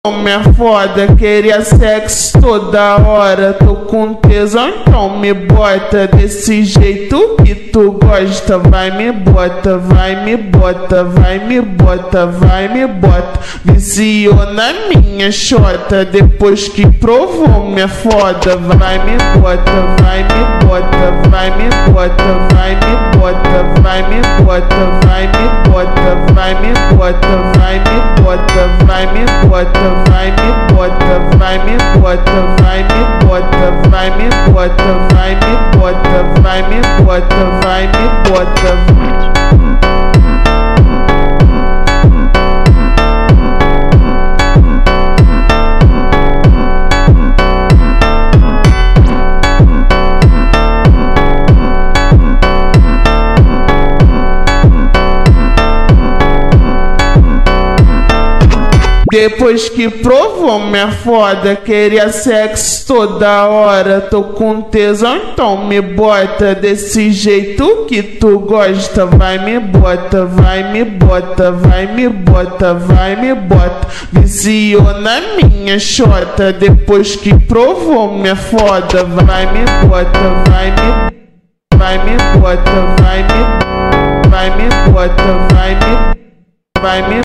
Homem é foda, queria sexo toda hora. Tô com tesão, então me bota desse jeito que tu gosta. Vai me bota, vai me bota, vai me bota, vai me bota. Viciou na minha xota, depois que provou minha foda. Vai me bota, vai me bota, vai me bota, vai me bota, vai me bota, vai me bota, vai me bota, vai me bota, vai me bota, vai me bota, vai me bota, vai me bota, vai me bota, vai me bota, vai me bota, vai me bota. Depois que provou minha foda, queria sexo toda hora. Tô com tesão, então me bota desse jeito que tu gosta. Vai me bota, vai me bota, vai me bota, vai me bota. Viciou na minha xota, depois que provou minha foda. Vai me bota, vai me bota, vai me bota, vai me bota, vai me